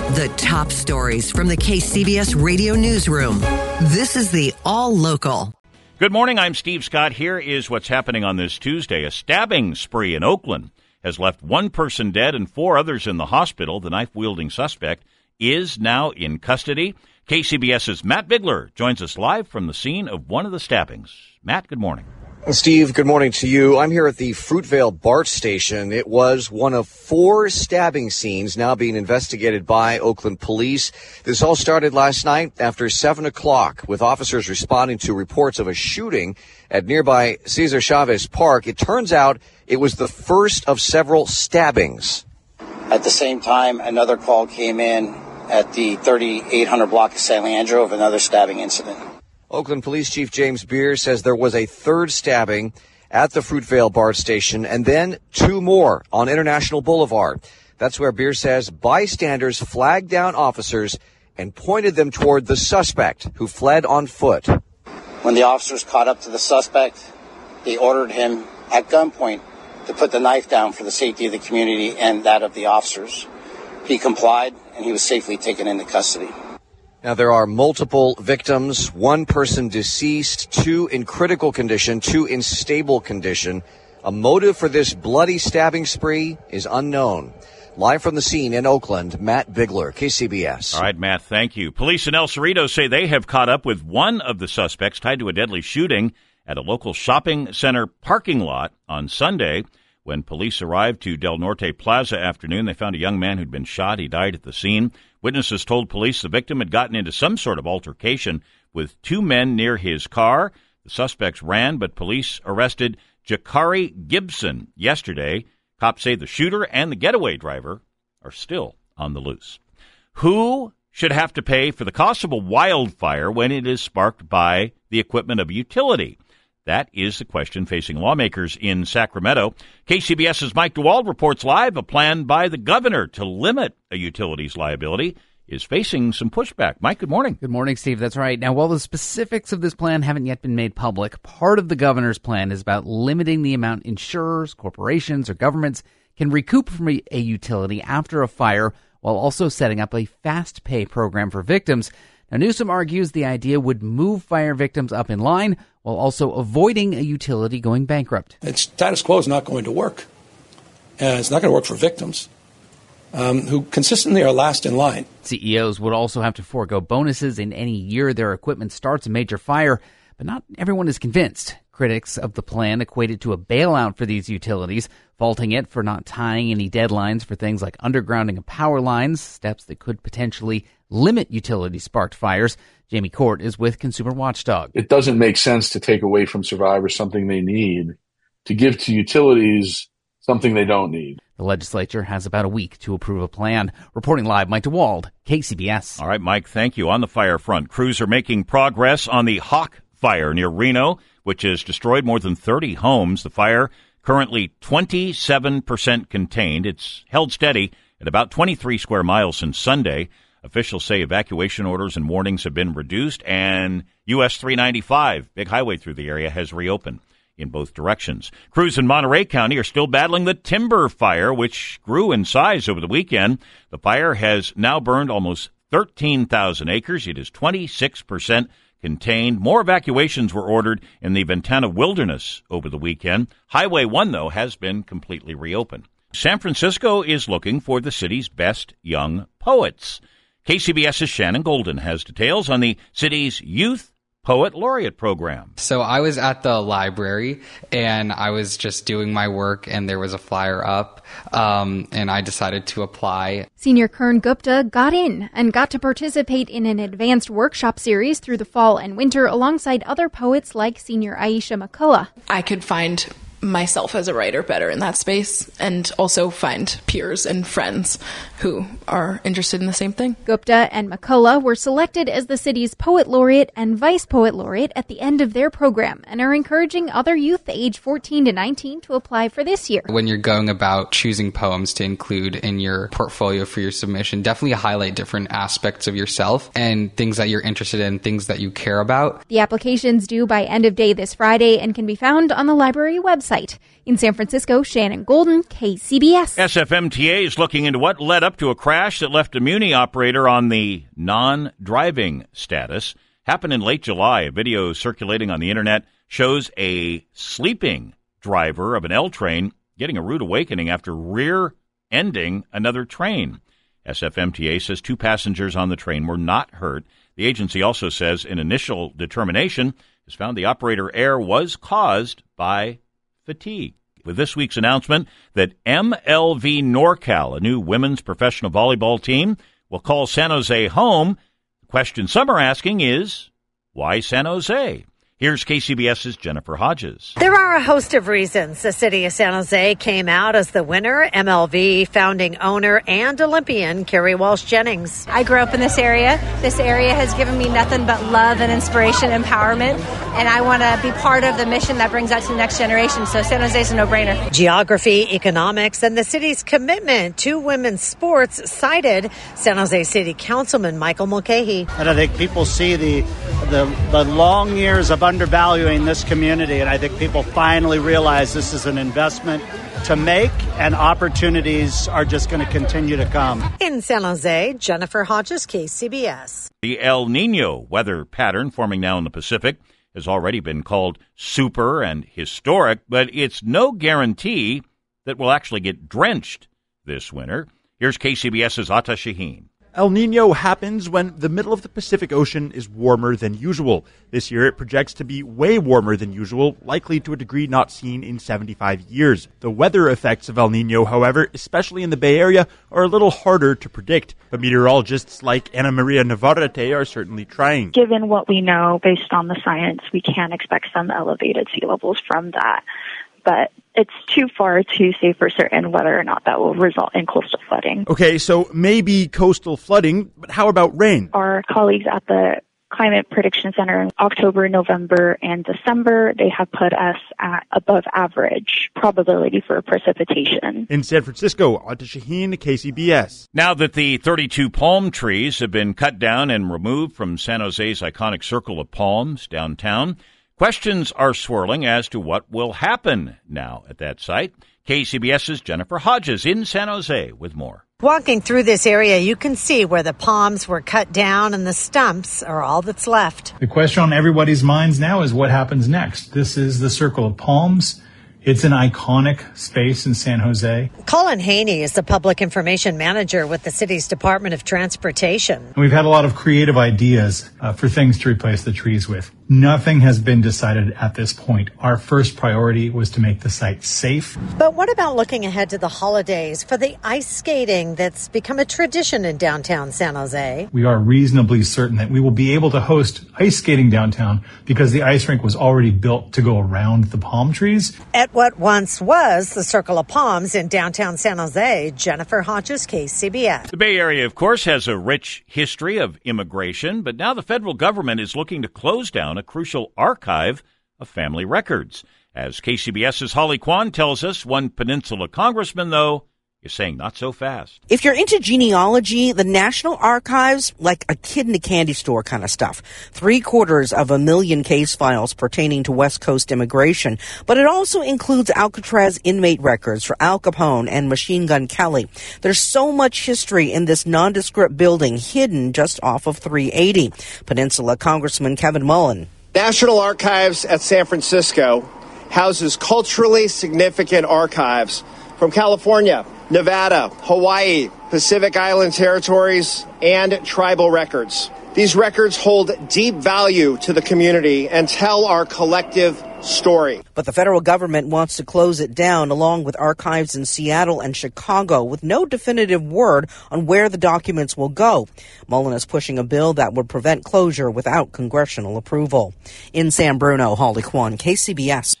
The top stories from the KCBS Radio Newsroom. This is the All Local. Good morning, I'm Steve Scott. Here is what's happening on this Tuesday. A stabbing spree in Oakland has left one person dead and 4 others in the hospital. The knife-wielding suspect is now in custody. KCBS's Matt Bigler joins us live from the scene of one of the stabbings. Matt, good morning. Steve, good morning to you. I'm here at the Fruitvale BART station. It was one of 4 stabbing scenes now being investigated by Oakland police. This all started last night after 7 o'clock with officers responding to reports of a shooting at nearby Cesar Chavez Park. It turns out it was the first of several stabbings. At the same time, another call came in at the 3800 block of San Leandro of another stabbing incident. Oakland Police Chief James Beers says there was a 3rd stabbing at the Fruitvale BART station and then 2 more on International Boulevard. That's where Beers says bystanders flagged down officers and pointed them toward the suspect who fled on foot. When the officers caught up to the suspect, they ordered him at gunpoint to put the knife down for the safety of the community and that of the officers. He complied and he was safely taken into custody. Now, there are multiple victims, 1 person deceased, 2 in critical condition, 2 in stable condition. A motive for this bloody stabbing spree is unknown. Live from the scene in Oakland, Matt Bigler, KCBS. All right, Matt, thank you. Police in El Cerrito say they have caught up with one of the suspects tied to a deadly shooting at a local shopping center parking lot on Sunday. When police arrived to Del Norte Plaza afternoon, they found a young man who'd been shot. He died at the scene. Witnesses told police the victim had gotten into some sort of altercation with 2 men near his car. The suspects ran, but police arrested Jakari Gibson yesterday. Cops say the shooter and the getaway driver are still on the loose. Who should have to pay for the cost of a wildfire when it is sparked by the equipment of a utility? That is the question facing lawmakers in Sacramento. KCBS's Mike DeWald reports live. A plan by the governor to limit a utility's liability is facing some pushback. Mike, good morning. Good morning, Steve. That's right. Now, while the specifics of this plan haven't yet been made public, part of the governor's plan is about limiting the amount insurers, corporations, or governments can recoup from a utility after a fire, while also setting up a fast pay program for victims. Now, Newsom argues the idea would move fire victims up in line while also avoiding a utility going bankrupt. Status quo is not going to work. It's not going to work for victims who consistently are last in line. CEOs would also have to forego bonuses in any year their equipment starts a major fire, but not everyone is convinced. Critics of the plan equate it to a bailout for these utilities, faulting it for not tying any deadlines for things like undergrounding of power lines, steps that could potentially limit utility-sparked fires. Jamie Court is with Consumer Watchdog. It doesn't make sense to take away from survivors something they need, to give to utilities something they don't need. The legislature has about a week to approve a plan. Reporting live, Mike DeWald, KCBS. All right, Mike, thank you. On the fire front, crews are making progress on the Hawk Fire near Reno, which has destroyed more than 30 homes. The fire currently 27% contained. It's held steady at about 23 square miles since Sunday. Officials say evacuation orders and warnings have been reduced, and US 395, big highway through the area, has reopened in both directions. Crews in Monterey County are still battling the timber fire, which grew in size over the weekend. The fire has now burned almost 13,000 acres. It is 26% contained. More evacuations were ordered in the Ventana Wilderness over the weekend. Highway 1, though, has been completely reopened. San Francisco is looking for the city's best young poets. KCBS's Shannon Golden has details on the city's Youth Poet Laureate program. So I was at the library and I was just doing my work and there was a flyer up and I decided to apply. Senior Kern Gupta got in and got to participate in an advanced workshop series through the fall and winter alongside other poets like senior Aisha McCullough. I could find myself as a writer better in that space and also find peers and friends who are interested in the same thing. Gupta and McCullough were selected as the city's Poet Laureate and Vice Poet Laureate at the end of their program and are encouraging other youth age 14 to 19 to apply for this year. When you're going about choosing poems to include in your portfolio for your submission, definitely highlight different aspects of yourself and things that you're interested in, things that you care about. The application's due by end of day this Friday and can be found on the library website. In San Francisco, Shannon Golden, KCBS. SFMTA is looking into what led up up to a crash that left a Muni operator on the non-driving status. Happened in late July. A video circulating on the internet shows a sleeping driver of an L train getting a rude awakening after rear-ending another train. SFMTA says 2 passengers on the train were not hurt. The agency also says an initial determination has found the operator error was caused by fatigue. With this week's announcement that MLV NorCal, a new women's professional volleyball team, will call San Jose home, the question some are asking is, why San Jose? Here's KCBS's Jennifer Hodges. There are a host of reasons the city of San Jose came out as the winner. MLV founding owner and Olympian Carrie Walsh Jennings. I grew up in this area. This area has given me nothing but love and inspiration, empowerment, and I want to be part of the mission that brings that to the next generation. So San Jose is a no-brainer. Geography, economics, and the city's commitment to women's sports cited San Jose City Councilman Michael Mulcahy. And I think people see the long years of undervaluing this community, and I think people finally realize this is an investment to make, and opportunities are just going to continue to come. In San Jose, Jennifer Hodges, KCBS. The El Nino weather pattern forming now in the Pacific has already been called super and historic, but it's no guarantee that we'll actually get drenched this winter. Here's KCBS's Ata Shaheen. El Nino happens when the middle of the Pacific Ocean is warmer than usual. This year it projects to be way warmer than usual, likely to a degree not seen in 75 years. The weather effects of El Nino, however, especially in the Bay Area, are a little harder to predict. But meteorologists like Ana Maria Navarrete are certainly trying. Given what we know based on the science, we can expect some elevated sea levels from that. But it's too far to say for certain whether or not that will result in coastal flooding. Okay, so maybe coastal flooding, but how about rain? Our colleagues at the Climate Prediction Center in October, November, and December, they have put us at above average probability for precipitation. In San Francisco, Ata Shaheen, KCBS. Now that the 32 palm trees have been cut down and removed from San Jose's iconic circle of palms downtown, questions are swirling as to what will happen now at that site. KCBS's Jennifer Hodges in San Jose with more. Walking through this area, you can see where the palms were cut down and the stumps are all that's left. The question on everybody's minds now is what happens next. This is the Circle of Palms. It's an iconic space in San Jose. Colin Haney is the public information manager with the city's Department of Transportation. And we've had a lot of creative ideas for things to replace the trees with. Nothing has been decided at this point. Our first priority was to make the site safe. But what about looking ahead to the holidays for the ice skating that's become a tradition in downtown San Jose? We are reasonably certain that we will be able to host ice skating downtown because the ice rink was already built to go around the palm trees. At what once was the Circle of Palms in downtown San Jose, Jennifer Hodges, KCBS. The Bay Area, of course, has a rich history of immigration, but now the federal government is looking to close down a crucial archive of family records. As KCBS's Holly Kwan tells us, one Peninsula congressman, though, is saying not so fast. If you're into genealogy, the National Archives, like a kid in a candy store kind of stuff. 750,000 case files pertaining to West Coast immigration. But it also includes Alcatraz inmate records for Al Capone and Machine Gun Kelly. There's so much history in this nondescript building hidden just off of 380. Peninsula Congressman Kevin Mullen. National Archives at San Francisco houses culturally significant archives from California, Nevada, Hawaii, Pacific Island territories, and tribal records. These records hold deep value to the community and tell our collective story. But the federal government wants to close it down along with archives in Seattle and Chicago with no definitive word on where the documents will go. Mullen is pushing a bill that would prevent closure without congressional approval. In San Bruno, Holly Kwan, KCBS.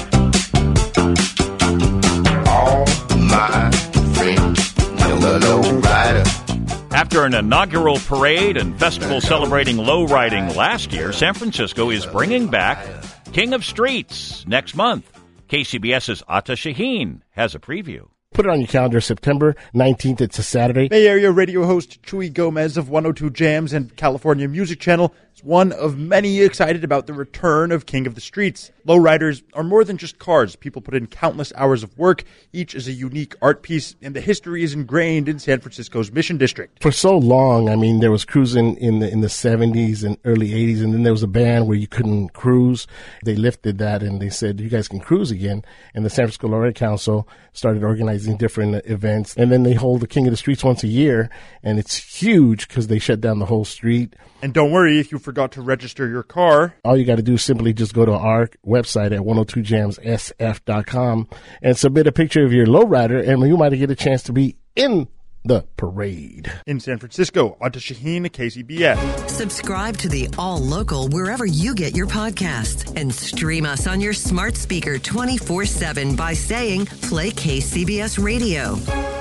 After an inaugural parade and festival celebrating low riding last year, San Francisco is bringing back King of Streets next month. KCBS's Ata Shaheen has a preview. Put it on your calendar, September 19th. It's a Saturday. Bay Area radio host Chuy Gomez of 102 Jams and California Music Channel is one of many excited about the return of King of the Streets. Lowriders are more than just cars. People put in countless hours of work. Each is a unique art piece, and the history is ingrained in San Francisco's Mission District. For so long, I mean, there was cruising in the 70s and early 80s, and then there was a ban where you couldn't cruise. They lifted that, and they said, you guys can cruise again. And the San Francisco Lowrider Council started organizing different events, and then they hold the King of the Streets once a year, and it's huge because they shut down the whole street. And don't worry if you forgot to register your car. All you got to do is simply just go to our website at 102jamssf.com and submit a picture of your lowrider, and you might get a chance to be in the parade. In San Francisco, Ata Shaheen, KCBS. Subscribe to the All Local wherever you get your podcasts and stream us on your smart speaker 24/7 by saying, play KCBS Radio.